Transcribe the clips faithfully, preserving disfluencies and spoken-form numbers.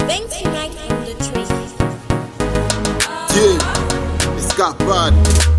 Banks Unite on the track. Yeah, escapade.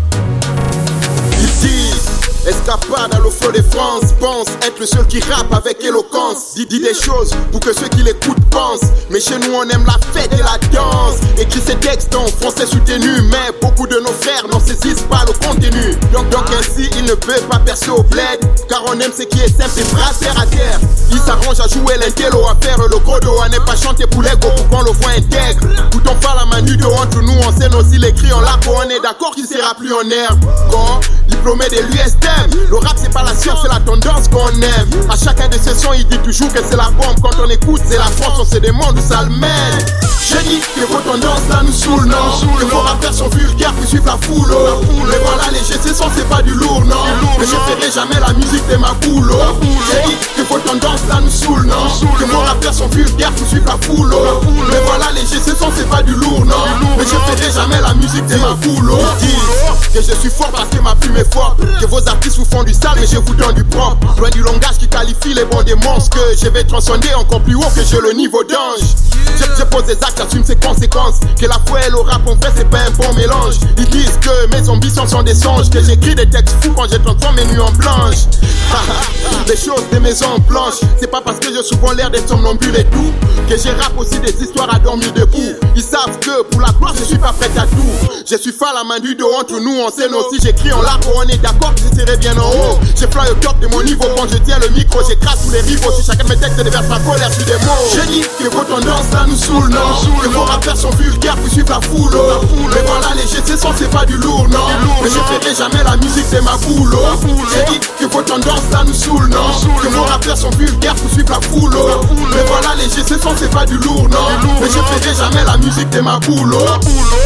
Ici, escapade à l'offre de France. Pense être le seul qui rappe avec éloquence. Dit, dit des choses pour que ceux qui l'écoutent pensent. Mais chez nous on aime la fête et la danse. Écrit ces textes en français soutenu. Mais beaucoup de nos frères n'en saisissent pas le contenu. Donc, donc ainsi il ne peut pas percer au bled. Car on aime ce qui est simple et bras terre à terre. Il s'arrange à jouer l'intello, à faire le gros dos, à ne pas chanter pour l'ego pour qu'on le voit intègre. Tout on parle à manu de entre nous, on scène aussi les cris, on l'a on est d'accord qu'il sera plus en herbe. Quand diplômé de l'U S T M, le rap c'est pas la science, c'est la tendance qu'on aime. À chacun de ses sons, il dit toujours que c'est la bombe. Quand on écoute, c'est la France, on se demande où ça le mène. J'ai dit que vos tendances là nous saoulent, non. Que vos rappeurs sont vulgaires pour suivre la foule, oh. Mais voilà, les G C sons c'est pas du lourd, non. Mais je ferai jamais la musique de ma boule, oh. J'ai dit que vos tendances là nous saoulent, non. Que vos rappeurs sont vulgaires pour suivre la foule, oh. Mais voilà, les G C sons c'est pas du lourd, non. Mais je ferai jamais la musique de ma boule, oh. Que je suis fort parce que ma plume est forte. Que vos artistes vous font du sale mais je vous donne du propre. Loin du langage qui qualifie les bons des monstres. Que je vais transcender encore plus haut que j'ai le niveau d'ange. Je, je pose des actes, j'assume ses conséquences. Que la foi et le rap en fait c'est pas un bon mélange. Ils disent que mes ambitions sont des songes. Que j'écris des textes fous quand je transforme mes nuits en blanches. Des choses des maisons en planches. C'est pas parce que je souvent l'air d'être somnambule et tout que je rappe aussi des histoires à dormir debout. Ils savent que pour la gloire je suis pas prêt à tout. Je suis fan la main du dos entre nous, on scène aussi. J'écris en larmes, on est d'accord que je serai bien en haut. Je fly au top de mon niveau quand je tiens le micro. J'écrase tous les rivaux, si chacun de mes textes déverse ma colère sur des mots. J'ai dit que vos tendances là nous saoulent, non. Que vos rappeurs sont vulgaires pour suivre la foule, oh. Mais voilà, les G C sons c'est pas du lourd, non. Mais je ferai jamais la musique de ma boule, oh. J'ai dit que vos tendances là nous saoulent, non. Que vos rappeurs sont vulgaires pour suivre la foule, oh. Mais voilà, les G C sons c'est pas du lourd, non. Mais je ferai jamais la musique de ma boule, oh.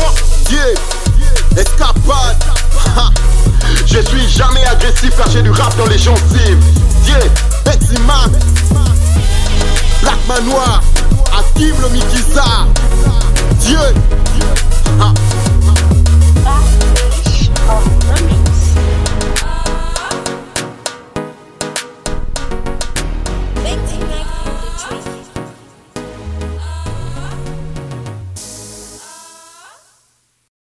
Yeah, escapade. Je suis jamais agressif car j'ai du rap dans les gencives. Yeah, Betsy Mac, Black Manoir, Hakim le Mikiza. Dieu.